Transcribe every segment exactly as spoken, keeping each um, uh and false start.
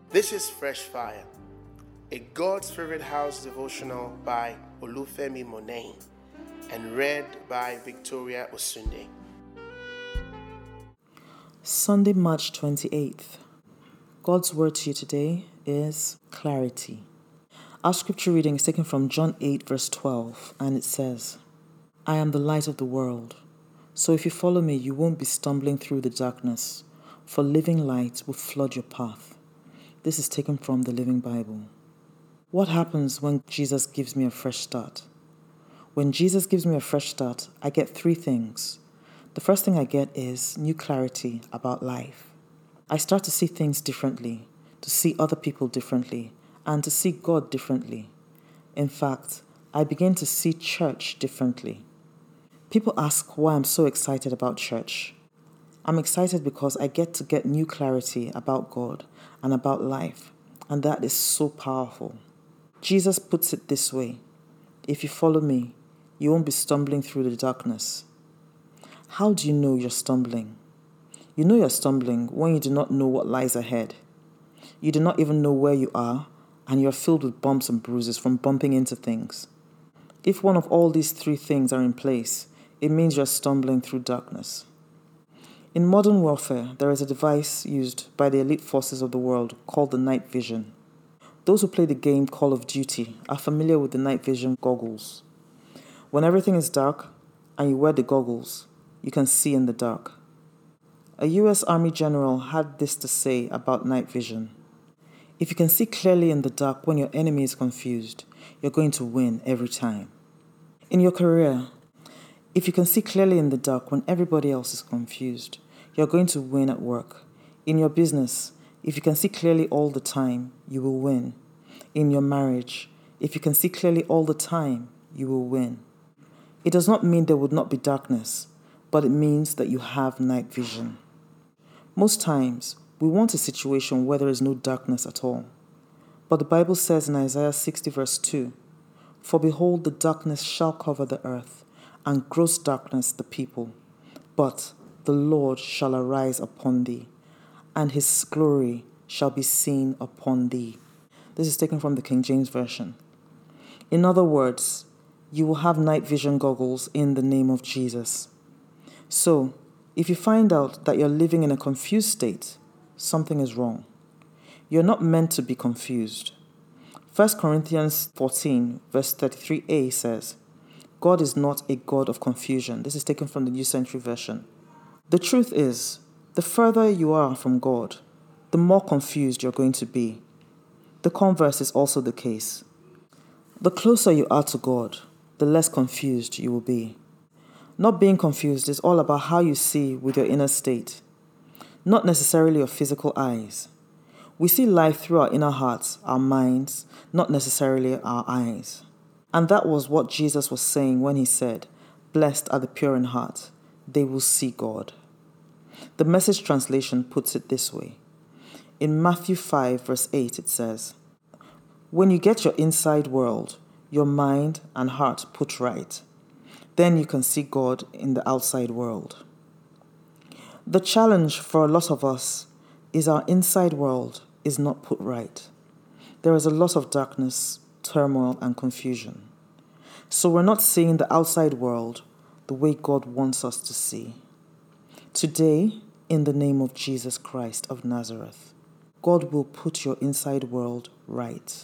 This is Fresh Fire, a God's Favorite House devotional by Olufemi Monet and read by Victoria Osunde. Sunday, March twenty-eighth. God's word to you today is clarity. Our scripture reading is taken from John eight verse twelve, and it says, I am the light of the world. So if you follow me, you won't be stumbling through the darkness, for living light will flood your path. This is taken from the Living Bible. What happens when Jesus gives me a fresh start? When Jesus gives me a fresh start, I get three things. The first thing I get is new clarity about life. I start to see things differently, to see other people differently, and to see God differently. In fact, I begin to see church differently. People ask why I'm so excited about church. I'm excited because I get to get new clarity about God and about life, and that is so powerful. Jesus puts it this way: if you follow me, you won't be stumbling through the darkness. How do you know you're stumbling? You know you're stumbling when you do not know what lies ahead. You do not even know where you are, and you're filled with bumps and bruises from bumping into things. If one of all these three things are in place, it means you're stumbling through darkness. In modern warfare, there is a device used by the elite forces of the world called the night vision. Those who play the game Call of Duty are familiar with the night vision goggles. When everything is dark and you wear the goggles, you can see in the dark. A U S Army general had this to say about night vision: if you can see clearly in the dark when your enemy is confused, you're going to win every time. In your career, if you can see clearly in the dark when everybody else is confused, you're going to win at work. In your business, if you can see clearly all the time, you will win. In your marriage, if you can see clearly all the time, you will win. It does not mean there would not be darkness, but it means that you have night vision. Most times, we want a situation where there is no darkness at all. But the Bible says in Isaiah sixty verse two, For behold, the darkness shall cover the earth, and gross darkness the people. But the Lord shall arise upon thee, and his glory shall be seen upon thee. This is taken from the King James Version. In other words, you will have night vision goggles in the name of Jesus. So, if you find out that you're living in a confused state, something is wrong. You're not meant to be confused. First Corinthians fourteen verse thirty-three a says, God is not a God of confusion. This is taken from the New Century Version. The truth is, the further you are from God, the more confused you're going to be. The converse is also the case. The closer you are to God, the less confused you will be. Not being confused is all about how you see with your inner state, not necessarily your physical eyes. We see life through our inner hearts, our minds, not necessarily our eyes. And that was what Jesus was saying when he said, Blessed are the pure in heart, they will see God. The Message translation puts it this way. In Matthew five verse eight it says, When you get your inside world, your mind and heart put right, then you can see God in the outside world. The challenge for a lot of us is our inside world is not put right. There is a lot of darkness, turmoil, and confusion. So we're not seeing the outside world the way God wants us to see. Today, in the name of Jesus Christ of Nazareth, God will put your inside world right.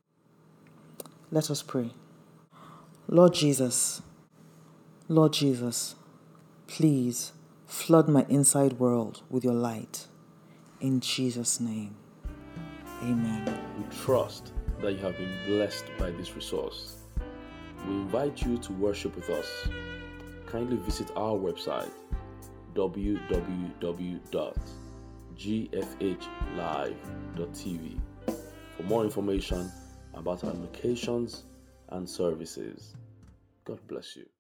Let us pray. Lord Jesus, Lord Jesus, please flood my inside world with your light. In Jesus' name, amen. We trust that you have been blessed by this resource. We invite you to worship with us. Kindly visit our website, w w w dot g f h live dot t v, for more information about our locations and services. God bless you.